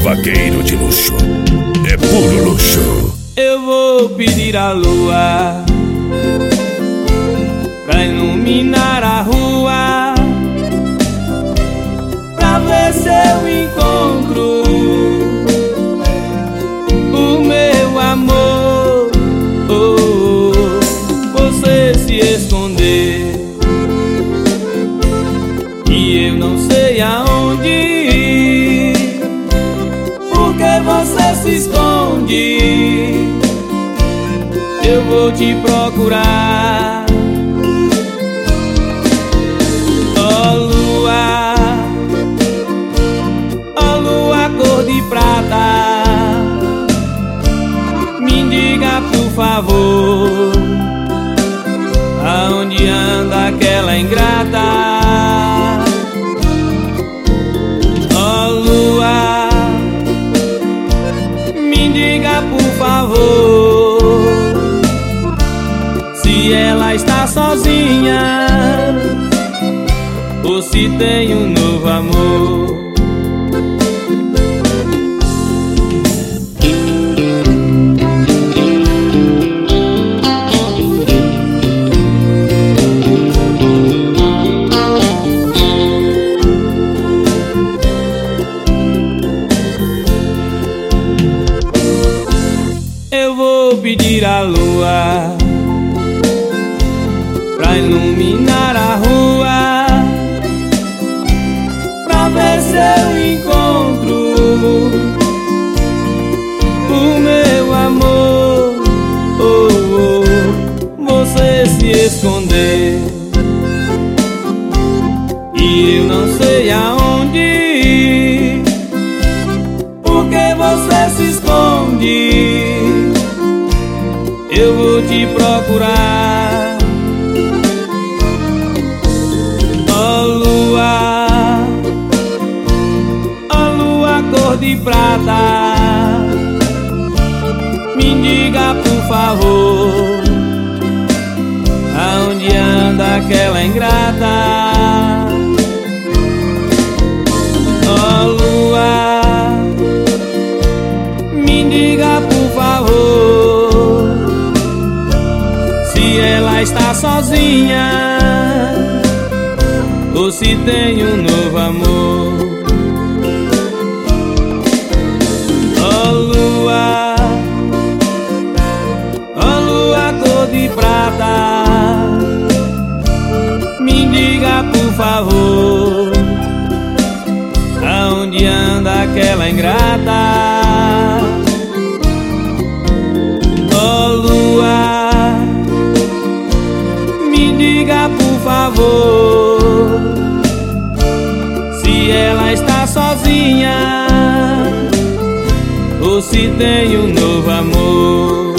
vaqueiro de luxo, é puro luxo. Eu vou pedir a lua pra iluminar a rua, pra ver se eu encontro o meu amor. Você se esconder e eu não sei aonde ir, porque você se esconde. Eu vou te procurar. Ó lua, cor de prata, me diga por favor, aonde anda aquela ingrata? Ó lua, me diga por favor, se ela está sozinha ou se tem um novo amor. Eu vou pedir a lua pra iluminar a rua, pra ver se eu encontro o meu amor. Você se esconder e eu não sei aonde ir, porque você se esconde. Eu vou te procurar. Ó lua, cor de prata, me diga por favor, aonde anda aquela ingrata? Ó lua, me diga por favor, se ela está sozinha ou se tem um novo amor. Ó lua, cor de prata, me diga por favor, aonde anda aquela ingrata? Ó lua, me diga por favor, se ela está sozinha ou se tem um novo amor.